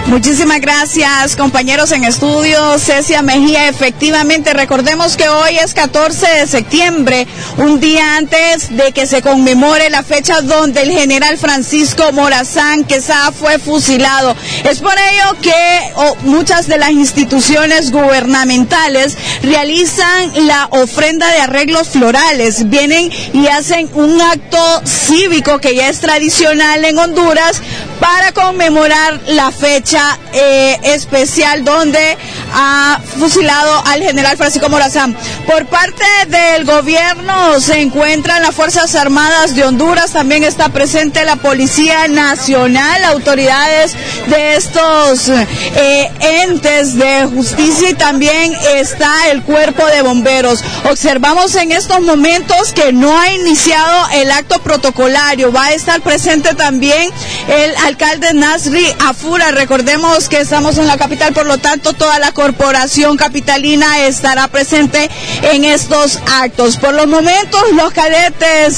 Muchísimas gracias, compañeros en estudio. Cecia Mejía, efectivamente, recordemos que hoy es 14 de septiembre, un día antes de que se conmemore la fecha donde el general Francisco Morazán Quesada fue fusilado. Es por ello que muchas de las instituciones gubernamentales realizan la ofrenda de arreglos florales. Vienen y hacen un acto cívico que ya es tradicional en Honduras para conmemorar la fecha especial donde ha fusilado al general Francisco Morazán. Por parte del gobierno se encuentran las Fuerzas Armadas de Honduras, también está presente la Policía Nacional, autoridades de estos entes de justicia, y también está el Cuerpo de Bomberos. Observamos en estos momentos que no ha iniciado el acto protocolario. Va a estar presente también el alcalde Nasri Afura. Recordemos que estamos en la capital, por lo tanto toda la corporación capitalina estará presente en estos actos. Por los momentos, los cadetes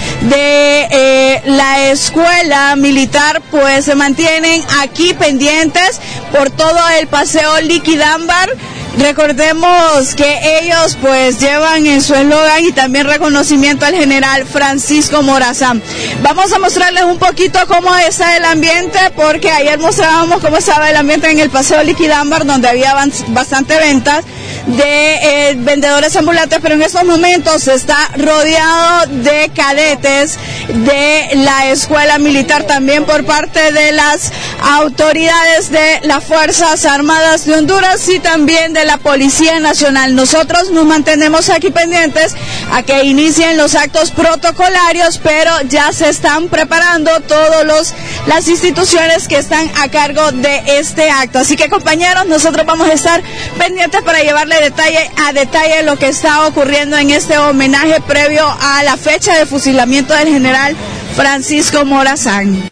de la escuela militar pues se mantienen aquí pendientes por todo el paseo Liquidámbar. Recordemos que ellos pues llevan en su eslogan y también reconocimiento al general Francisco Morazán. Vamos a mostrarles un poquito cómo está el ambiente, porque ayer mostrábamos cómo estaba el ambiente en el paseo Liquidámbar, donde había bastante ventas de vendedores ambulantes, pero en estos momentos está rodeado de cadetes de la escuela militar, también por parte de las autoridades de las Fuerzas Armadas de Honduras y también de la Policía Nacional. Nosotros nos mantenemos aquí pendientes a que inicien los actos protocolarios, pero ya se están preparando todas las instituciones que están a cargo de este acto. Así que, compañeros, nosotros vamos a estar pendientes para llevarle detalle a detalle lo que está ocurriendo en este homenaje previo a la fecha de fusilamiento del general Francisco Morazán.